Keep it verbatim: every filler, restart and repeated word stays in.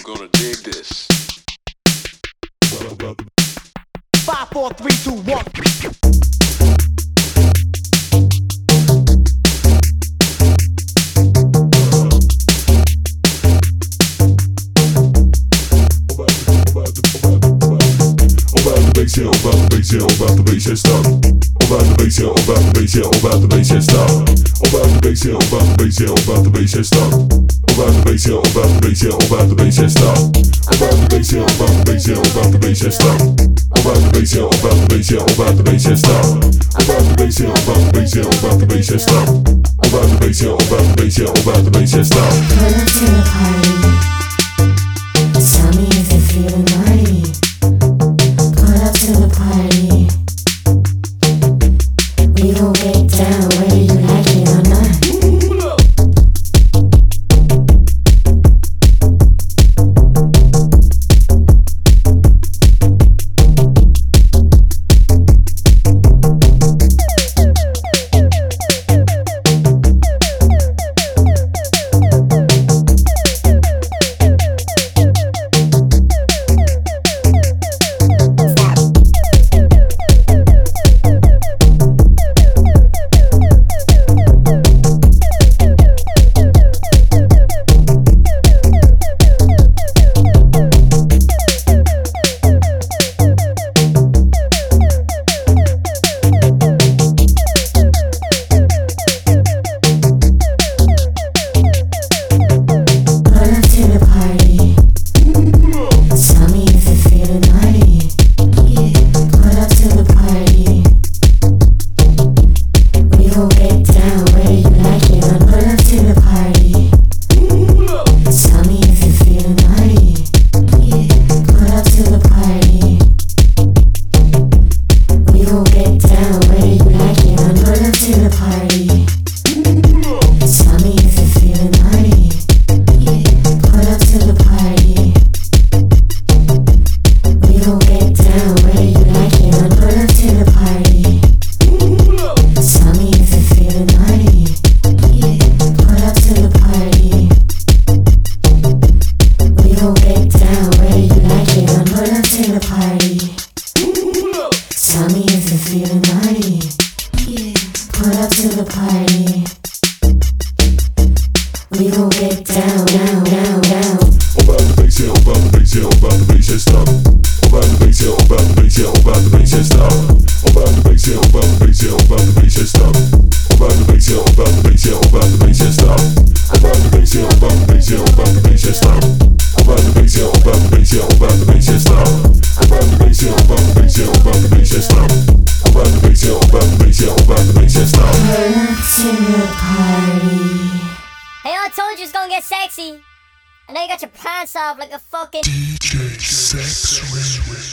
gonna dig this. Five, four, three, two, one. Bass, yeah, about the bass, yeah, about the bass, yeah, stop. About the bass, yeah, about the bass, yeah, about the bass, yeah, stop. About the bass, yeah, about the bass, yeah, about the bass, yeah, stop. About the bass, yeah, about the bass, yeah, about the bass, yeah, stop. About the bass, yeah, about the bass, yeah, about the bass, yeah, stop. About the bass, yeah, about the bass, yeah, about the bass, yeah, stop. About the bass, yeah, about the bass, yeah, about the bass, yeah, stop. About the bass, yeah, about the bass, yeah, about the bass, yeah, stop. Pull up to the party. Tell me if you're feeling naughty. Pull up to the party. We gon' get down whether you like it or not. Sexy. I know you got your pants off like a fucking D J Sex Ring.